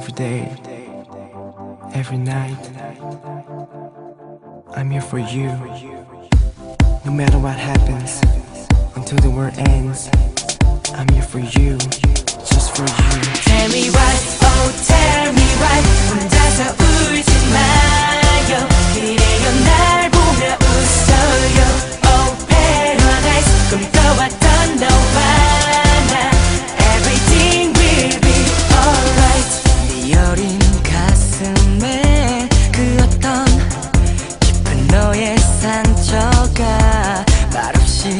Every day, every night, I'm here for you. No matter what happens, until the world ends, I'm here for you, just for you. Tell me why, oh tell me why 혼자서 울지 마요. 그래요 날 보며 웃어요. Oh paradise 꿈꿔왔던 너와 나 Everything will be alright. 네 여린 가슴에 그 어떤 깊은 너의 상처가 말없이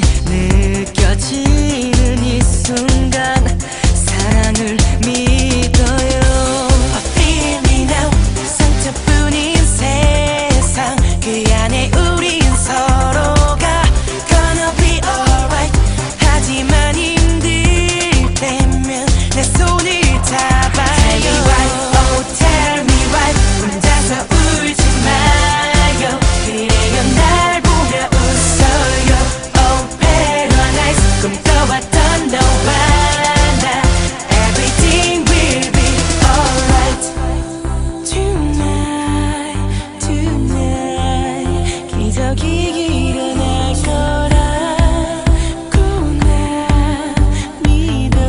느껴지는 이 순간 사랑을 믿어요. Feel me now 상처뿐인 세상 그 안에 우린 서로가 Gonna be alright. 하지만 힘들 때면 내 손을 잡아요. Tell me why, oh tell me why 혼자서 울지 마요. 그래요 날 보며 웃어요. Oh paradise 꿈꿔왔던 너와 나 Everything will be alright. Tonight, tonight 기적이 일어날 거라고 나 믿어.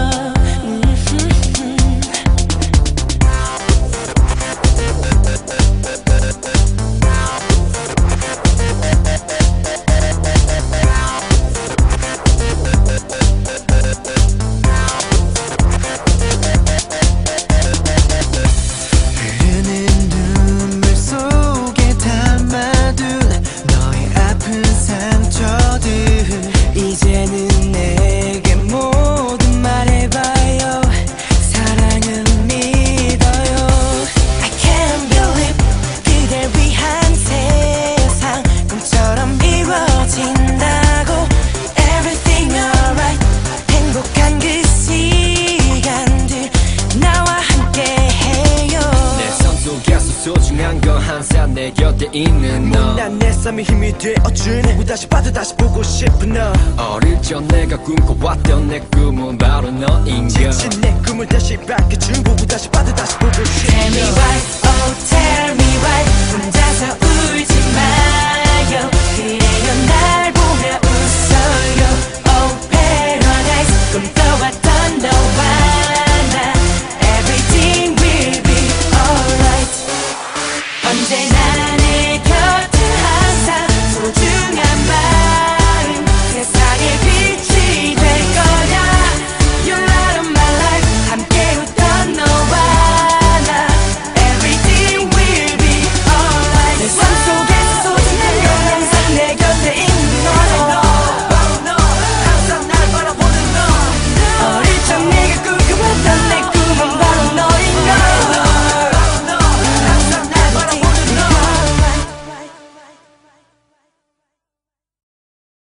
흐르는 눈물 속에 담아둔 너의 아픈 상처들 이제는 내게 모두 말해봐요. 사랑은 믿어요. I can't believe 그댈 위한 세상 꿈처럼 이루어진다고. Everything alright 행복한 그 시간들 나와 함께 해요. 내 손 속에서 소중한 건 항상 내 곁에 있는 너. 난 내 삶의 힘이 되어준 보고 다시 봐도 다시 보고 싶은 너. 어릴 적 내가 꿈꿔왔던 내 꿈은 바로 너인걸. 지친 내 꿈을 다시 밝혀준 보고 다시